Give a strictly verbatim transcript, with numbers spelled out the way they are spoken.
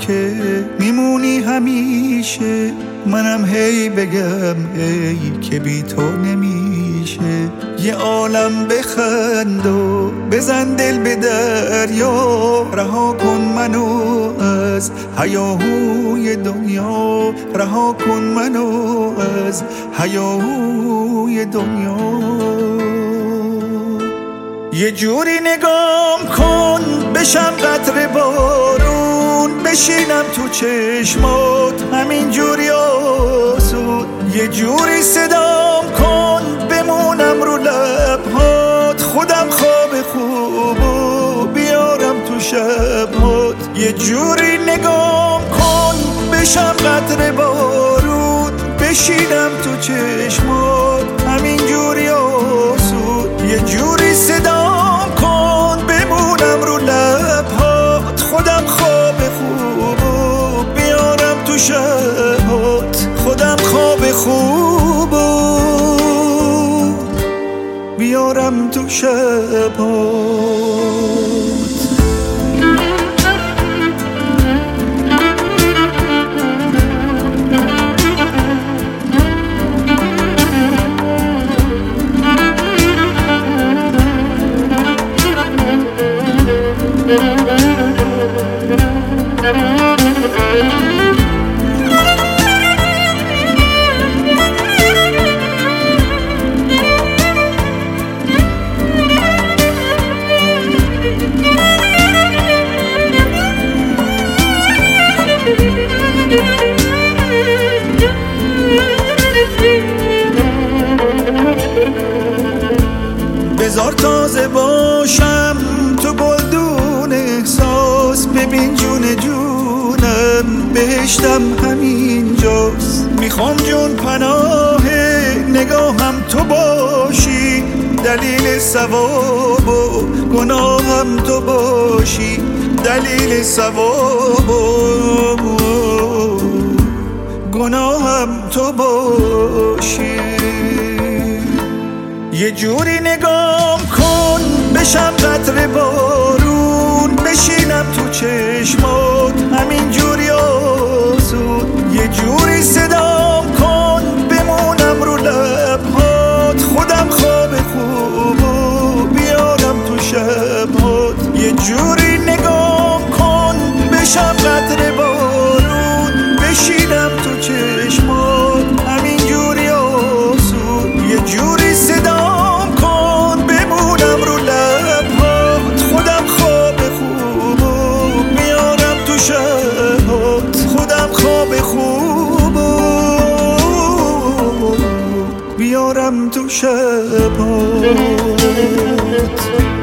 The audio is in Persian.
که میمونی همیشه، منم هی بگم ای که بی تو نمیشه. یه عالم بخند و بزن دل به دریا، رها کن منو از هیاهوی دنیا، رها کن منو از هیاهوی دنیا. یه جوری نگام کن بشم قطره بارون، بشینم تو چشمات همین جوری آسود. یه جوری صدام کن بمونم رو لبهات، خودم خواب خوبو بیارم تو شبهات. یه جوری نگام کن بشم قطره بارون، بشینم تو چشمات همین جوری آسود. یه جوری صدام کن بمونم رو لبهات، خودم خواب خوبو بیارم تو شبهات، خودم خواب خوبو بیارم تو شبهات. بذار تازه باشم تو گلدون احساس، ببین جون جونم بهشتم همین جاست. میخوام جون پناه نگاهم تو باشی، دلیل ثواب و گناهم تو باشی، دلیل ثواب و گناهم تو باشی. یه جوری نگام کن بشم قطره بارون، بشینم تو چشمات همین جوری آسود. یه جوری صدام کن بمونم رو لبهات، خودم خواب خوبو بیارم تو شبهات. یه جوری نگام کن بشم قطره بارون، بشینم تو چشمات همین جوری آسود. یه جوری صدام کن بمونم رو لبهات، خودم خواب خوبو میارم تو شبهات، خودم خواب خوبو بیارم تو شبهات.